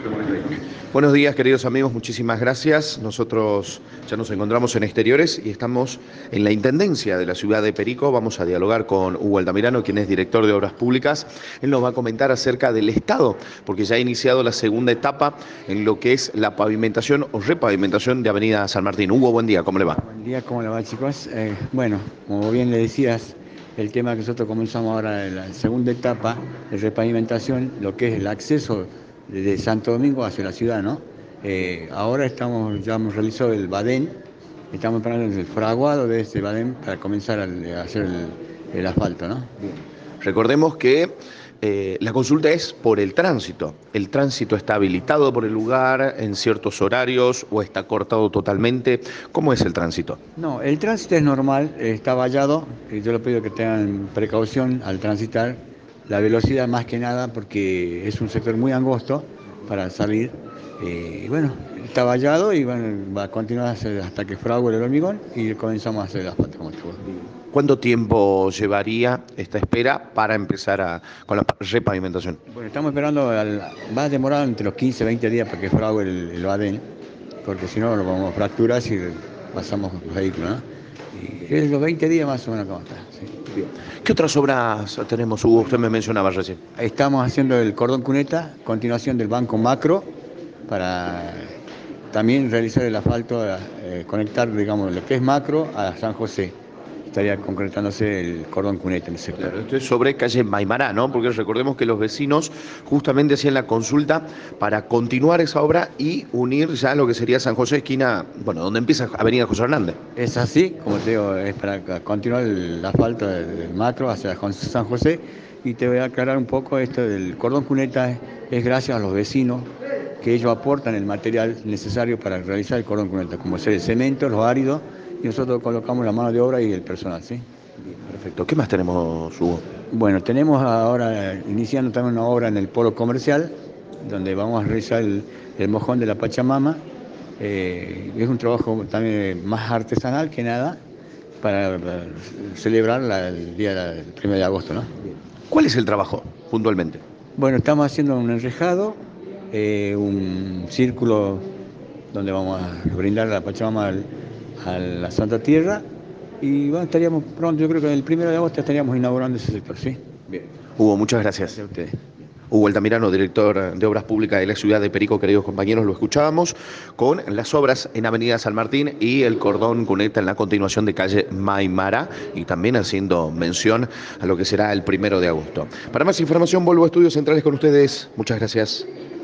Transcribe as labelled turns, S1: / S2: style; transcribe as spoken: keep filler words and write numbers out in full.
S1: Buenos días, queridos amigos, muchísimas gracias. Nosotros ya nos encontramos en exteriores y estamos en la Intendencia de la ciudad de Perico. Vamos a dialogar con Hugo Altamirano, quien es director de Obras Públicas. Él nos va a comentar acerca del estado, porque ya ha iniciado la segunda etapa en lo que es la pavimentación o repavimentación de Avenida San Martín. Hugo, buen día, ¿cómo le va?
S2: Buen día, ¿cómo le va, chicos? Eh, bueno, como bien le decías, el tema que nosotros comenzamos ahora en la segunda etapa de repavimentación, lo que es el acceso desde Santo Domingo hacia la ciudad, ¿no? Eh, ahora estamos, ya hemos realizado el badén, estamos esperando el fraguado de este badén para comenzar a, a hacer el, el asfalto, ¿no?
S1: Recordemos que eh, la consulta es por el tránsito. ¿El tránsito está habilitado por el lugar en ciertos horarios o está cortado totalmente? ¿Cómo es el tránsito?
S2: No, el tránsito es normal, está vallado, y yo les pido que tengan precaución al transitar, la velocidad más que nada porque es un sector muy angosto para salir, eh, y bueno, está vallado y bueno, va a continuar hasta que frague el hormigón y comenzamos a hacer el asfalto como estuvo.
S1: ¿Cuánto tiempo llevaría esta espera para empezar a, con la repavimentación?
S2: Bueno, estamos esperando, al, va a demorar entre los quince, veinte días para que frague el, el badén, porque si no, lo vamos a fracturar si pasamos los vehículos, ¿no? Y es los veinte días más o menos como está. Sí.
S1: ¿Qué otras obras tenemos, Hugo? Usted me mencionaba recién.
S2: Estamos haciendo el cordón cuneta, continuación del banco macro, para también realizar el asfalto, eh, conectar, digamos, lo que es macro a San José. Estaría concretándose el cordón cuneta en el sector.
S1: Claro, esto es sobre calle Maimará, ¿no? Porque recordemos que los vecinos justamente hacían la consulta para continuar esa obra y unir ya lo que sería San José, esquina, bueno, donde empieza Avenida José Hernández.
S2: Es así, como te digo, es para continuar el asfalto del macro hacia San José. Y te voy a aclarar un poco esto del cordón cuneta, es gracias a los vecinos que ellos aportan el material necesario para realizar el cordón cuneta, como ser el cemento, los áridos, y nosotros colocamos la mano de obra y el personal, ¿sí?
S1: Bien, perfecto. ¿Qué más tenemos, Hugo?
S2: Bueno, tenemos ahora iniciando también una obra en el polo comercial, donde vamos a realizar el, el mojón de la Pachamama. Eh, es un trabajo también más artesanal que nada, para, para celebrar la, el día del primero de agosto, ¿no?
S1: ¿Cuál es el trabajo, puntualmente?
S2: Bueno, estamos haciendo un enrejado, eh, un círculo donde vamos a brindar la Pachamama al, a la Santa Tierra, y bueno, estaríamos pronto, yo creo que el primero de agosto estaríamos inaugurando ese sector, ¿sí?
S1: Bien. Hugo, muchas gracias.
S2: Gracias a ustedes.
S1: Hugo Altamirano, director de Obras Públicas de la ciudad de Perico, queridos compañeros, lo escuchábamos con las obras en Avenida San Martín y el cordón cuneta en la continuación de calle Maimará, y también haciendo mención a lo que será el primero de agosto. Para más información vuelvo a Estudios Centrales con ustedes. Muchas gracias.